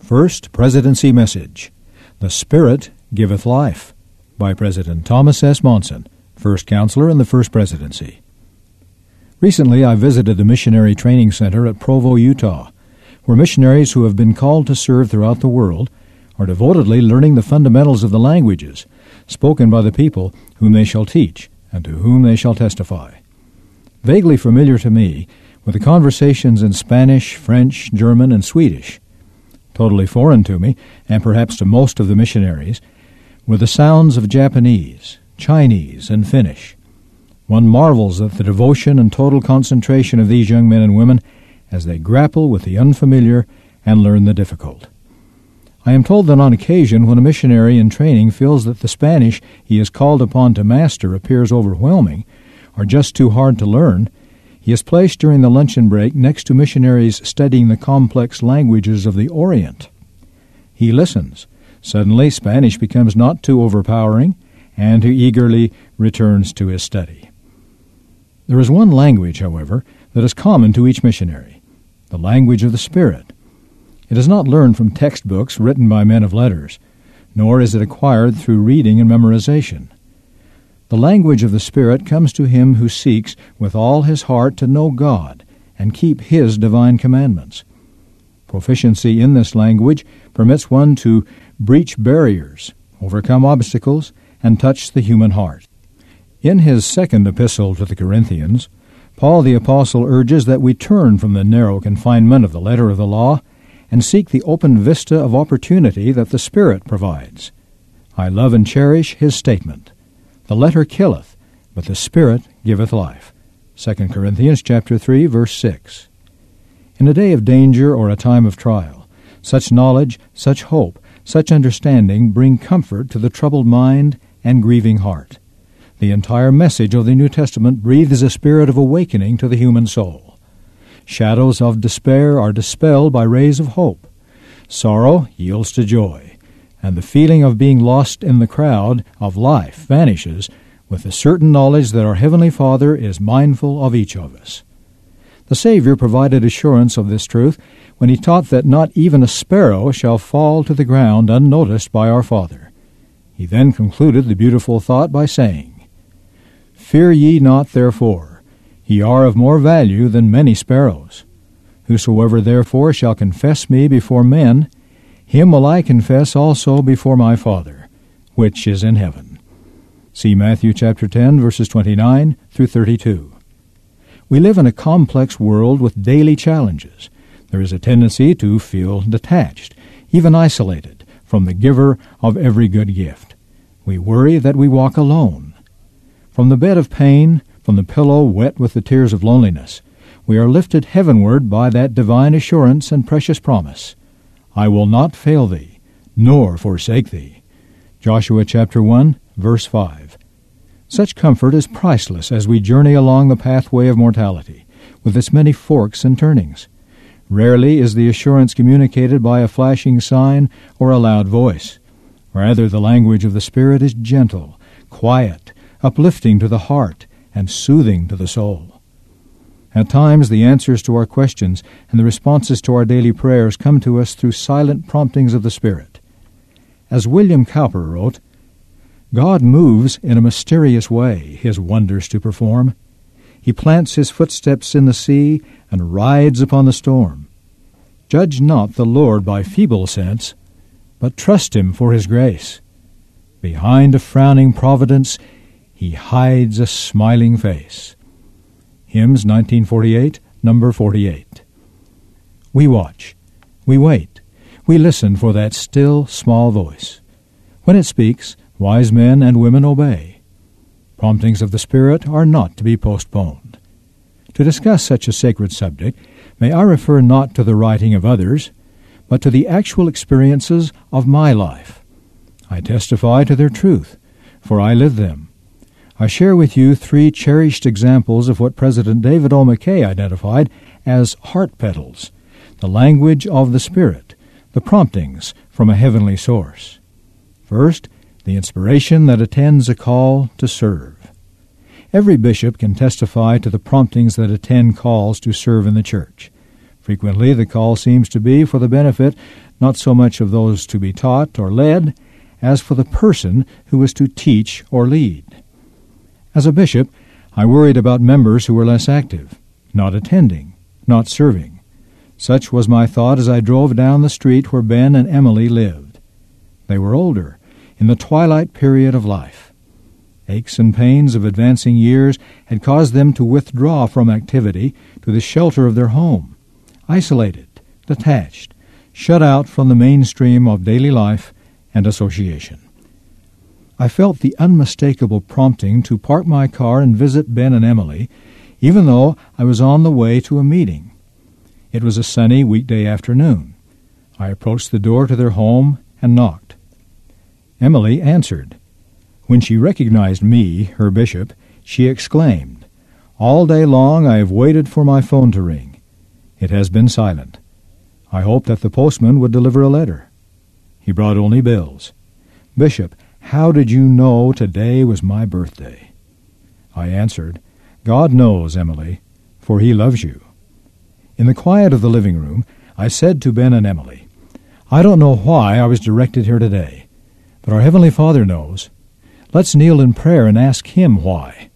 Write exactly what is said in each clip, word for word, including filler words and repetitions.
First Presidency Message, The Spirit Giveth Life, by President Thomas S. Monson, First Counselor in the First Presidency. Recently I visited the Missionary Training Center at Provo, Utah, where missionaries who have been called to serve throughout the world are devotedly learning the fundamentals of the languages spoken by the people whom they shall teach and to whom they shall testify. Vaguely familiar to me were the conversations in Spanish, French, German, and Swedish. Totally foreign to me, and perhaps to most of the missionaries, were the sounds of Japanese, Chinese, and Finnish. One marvels at the devotion and total concentration of these young men and women as they grapple with the unfamiliar and learn the difficult. I am told that on occasion when a missionary in training feels that the Spanish he is called upon to master appears overwhelming or just too hard to learn, he is placed during the luncheon break next to missionaries studying the complex languages of the Orient. He listens. Suddenly, Spanish becomes not too overpowering, and he eagerly returns to his study. There is one language, however, that is common to each missionary, the language of the Spirit. It is not learned from textbooks written by men of letters, nor is it acquired through reading and memorization. The language of the Spirit comes to him who seeks with all his heart to know God and keep His divine commandments. Proficiency in this language permits one to breach barriers, overcome obstacles, and touch the human heart. In his second epistle to the Corinthians, Paul the Apostle urges that we turn from the narrow confinement of the letter of the law and seek the open vista of opportunity that the Spirit provides. I love and cherish his statement, "The letter killeth, but the Spirit giveth life." Second Corinthians chapter three, verse six. In a day of danger or a time of trial, such knowledge, such hope, such understanding bring comfort to the troubled mind and grieving heart. The entire message of the New Testament breathes a spirit of awakening to the human soul. Shadows of despair are dispelled by rays of hope. Sorrow yields to joy, and the feeling of being lost in the crowd of life vanishes with the certain knowledge that our Heavenly Father is mindful of each of us. The Savior provided assurance of this truth when he taught that not even a sparrow shall fall to the ground unnoticed by our Father. He then concluded the beautiful thought by saying, "Fear ye not therefore, ye are of more value than many sparrows. Whosoever therefore shall confess me before men, him will I confess also before my Father, which is in heaven." See Matthew chapter ten, verses twenty-nine through thirty-two. We live in a complex world with daily challenges. There is a tendency to feel detached, even isolated, from the giver of every good gift. We worry that we walk alone. From the bed of pain, from the pillow wet with the tears of loneliness, we are lifted heavenward by that divine assurance and precious promise, "I will not fail thee, nor forsake thee." Joshua chapter one, verse five. Such comfort is priceless as we journey along the pathway of mortality, with its many forks and turnings. Rarely is the assurance communicated by a flashing sign or a loud voice. Rather, the language of the Spirit is gentle, quiet, uplifting to the heart, and soothing to the soul. At times, the answers to our questions and the responses to our daily prayers come to us through silent promptings of the Spirit. As William Cowper wrote, "God moves in a mysterious way His wonders to perform. He plants His footsteps in the sea and rides upon the storm. Judge not the Lord by feeble sense, but trust Him for His grace. Behind a frowning providence He hides a smiling face." Hymns nineteen forty-eight, number forty-eight. We watch, we wait, we listen for that still, small voice. When it speaks, wise men and women obey. Promptings of the Spirit are not to be postponed. To discuss such a sacred subject, may I refer not to the writing of others, but to the actual experiences of my life. I testify to their truth, for I live them. I share with you three cherished examples of what President David O. McKay identified as heart petals, the language of the Spirit, the promptings from a heavenly source. First, the inspiration that attends a call to serve. Every bishop can testify to the promptings that attend calls to serve in the church. Frequently, the call seems to be for the benefit not so much of those to be taught or led, as for the person who was to teach or lead. As a bishop, I worried about members who were less active, not attending, not serving. Such was my thought as I drove down the street where Ben and Emily lived. They were older, in the twilight period of life. Aches and pains of advancing years had caused them to withdraw from activity to the shelter of their home, isolated, detached, shut out from the mainstream of daily life and association. I felt the unmistakable prompting to park my car and visit Ben and Emily, even though I was on the way to a meeting. It was a sunny weekday afternoon. I approached the door to their home and knocked. Emily answered. When she recognized me, her bishop, she exclaimed, "All day long I have waited for my phone to ring. It has been silent. I hoped that the postman would deliver a letter. He brought only bills. Bishop, how did you know today was my birthday?" I answered, "God knows, Emily, for he loves you." In the quiet of the living room, I said to Ben and Emily, "I don't know why I was directed here today, but our Heavenly Father knows. Let's kneel in prayer and ask Him why."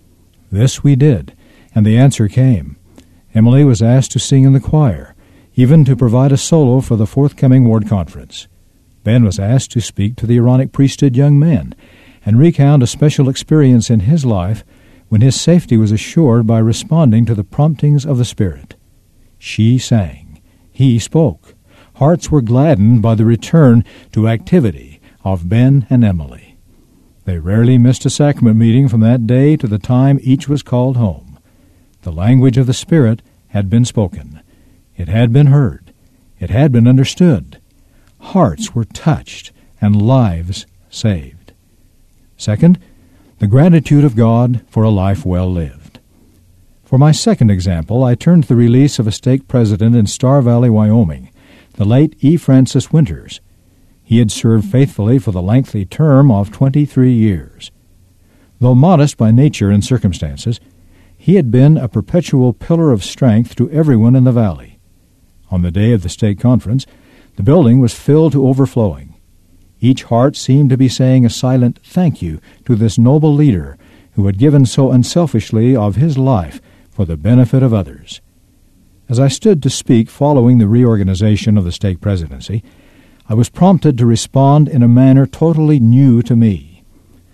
This we did, and the answer came. Emily was asked to sing in the choir, even to provide a solo for the forthcoming ward conference. Ben was asked to speak to the Aaronic priesthood young men and recount a special experience in his life when his safety was assured by responding to the promptings of the Spirit. She sang. He spoke. Hearts were gladdened by the return to activity of Ben and Emily. They rarely missed a sacrament meeting from that day to the time each was called home. The language of the Spirit had been spoken. It had been heard. It had been understood. Hearts were touched and lives saved. Second, the gratitude of God for a life well lived. For my second example, I turned to the release of a stake president in Star Valley, Wyoming, the late E. Francis Winters. He had served faithfully for the lengthy term of twenty-three years. Though modest by nature and circumstances, he had been a perpetual pillar of strength to everyone in the valley. On the day of the stake conference, the building was filled to overflowing. Each heart seemed to be saying a silent thank you to this noble leader who had given so unselfishly of his life for the benefit of others. As I stood to speak following the reorganization of the stake presidency, I was prompted to respond in a manner totally new to me.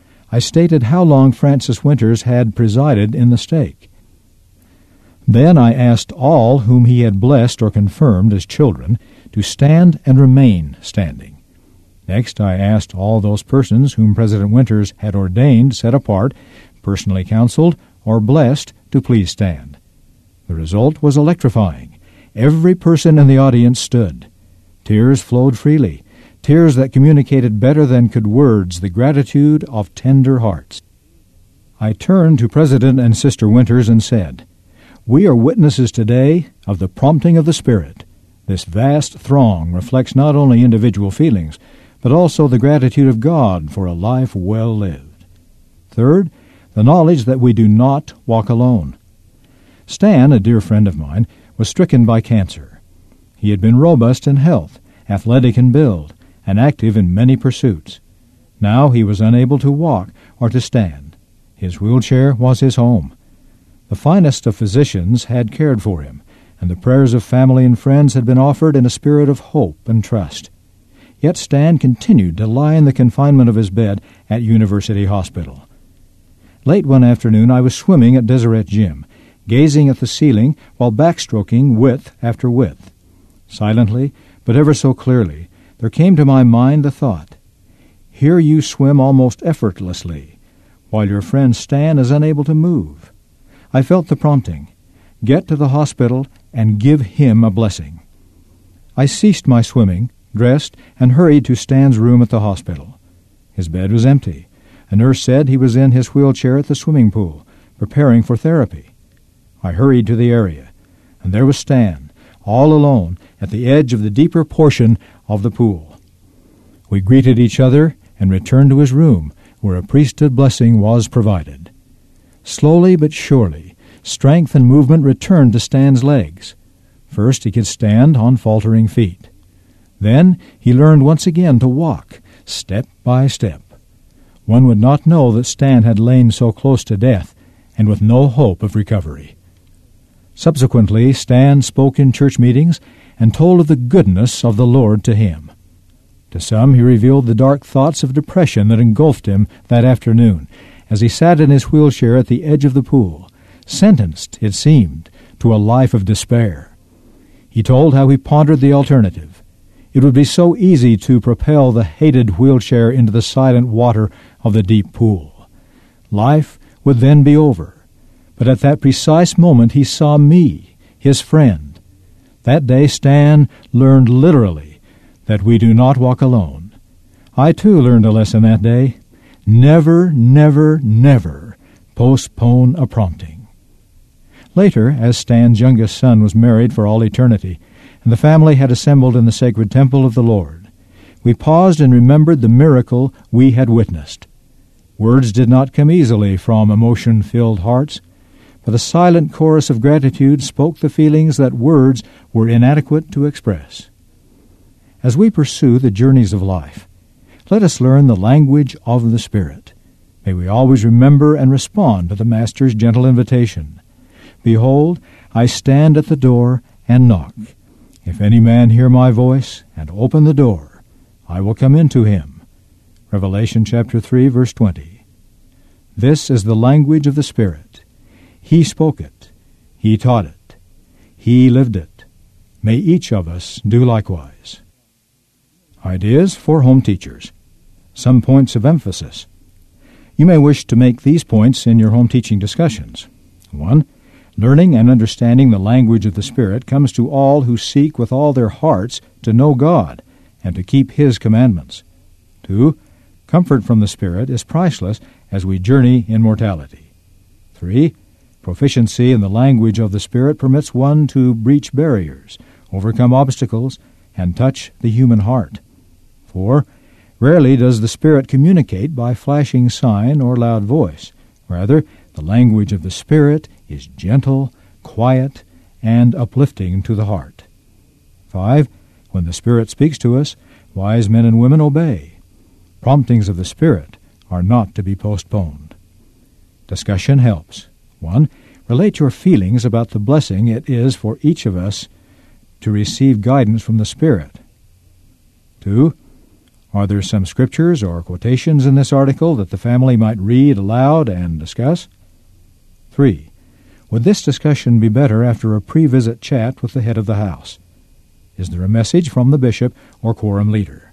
I stated how long Francis Winters had presided in the stake. Then I asked all whom he had blessed or confirmed as children to stand and remain standing. Next, I asked all those persons whom President Winters had ordained, set apart, personally counseled, or blessed to please stand. The result was electrifying. Every person in the audience stood. Tears flowed freely, tears that communicated better than could words the gratitude of tender hearts. I turned to President and Sister Winters and said, "We are witnesses today of the prompting of the Spirit. This vast throng reflects not only individual feelings, but also the gratitude of God for a life well lived. Third, the knowledge that we do not walk alone." Stan, a dear friend of mine, was stricken by cancer. He had been robust in health, athletic in build, and active in many pursuits. Now he was unable to walk or to stand. His wheelchair was his home. The finest of physicians had cared for him, and the prayers of family and friends had been offered in a spirit of hope and trust. Yet Stan continued to lie in the confinement of his bed at University Hospital. Late one afternoon I was swimming at Deseret Gym, gazing at the ceiling while backstroking width after width. Silently, but ever so clearly, there came to my mind the thought, here you swim almost effortlessly, while your friend Stan is unable to move. I felt the prompting, get to the hospital and give him a blessing. I ceased my swimming, dressed, and hurried to Stan's room at the hospital. His bed was empty. A nurse said he was in his wheelchair at the swimming pool, preparing for therapy. I hurried to the area, and there was Stan, all alone, at the edge of the deeper portion of the pool. We greeted each other and returned to his room, where a priesthood blessing was provided. Slowly but surely, strength and movement returned to Stan's legs. First he could stand on faltering feet. Then he learned once again to walk, step by step. One would not know that Stan had lain so close to death and with no hope of recovery. Subsequently, Stan spoke in church meetings and told of the goodness of the Lord to him. To some, he revealed the dark thoughts of depression that engulfed him that afternoon as he sat in his wheelchair at the edge of the pool, sentenced, it seemed, to a life of despair. He told how he pondered the alternative. It would be so easy to propel the hated wheelchair into the silent water of the deep pool. Life would then be over. But at that precise moment he saw me, his friend. That day Stan learned literally that we do not walk alone. I too learned a lesson that day. Never, never, never postpone a prompting. Later, as Stan's youngest son was married for all eternity, and the family had assembled in the sacred temple of the Lord, we paused and remembered the miracle we had witnessed. Words did not come easily from emotion-filled hearts, but a silent chorus of gratitude spoke the feelings that words were inadequate to express. As we pursue the journeys of life, let us learn the language of the Spirit. May we always remember and respond to the Master's gentle invitation. Behold, I stand at the door and knock. If any man hear my voice and open the door, I will come into him. Revelation chapter three, verse twenty. This is the language of the Spirit. He spoke it. He taught it. He lived it. May each of us do likewise. Ideas for home teachers. Some points of emphasis. You may wish to make these points in your home teaching discussions. One, learning and understanding the language of the Spirit comes to all who seek with all their hearts to know God and to keep His commandments. Two, comfort from the Spirit is priceless as we journey in mortality. Three, proficiency in the language of the Spirit permits one to breach barriers, overcome obstacles, and touch the human heart. Four, rarely does the Spirit communicate by flashing sign or loud voice. Rather, the language of the Spirit is gentle, quiet, and uplifting to the heart. Five, when the Spirit speaks to us, wise men and women obey. Promptings of the Spirit are not to be postponed. Discussion helps. One, relate your feelings about the blessing it is for each of us to receive guidance from the Spirit. Two, are there some scriptures or quotations in this article that the family might read aloud and discuss? Three, would this discussion be better after a pre-visit chat with the head of the house? Is there a message from the bishop or quorum leader?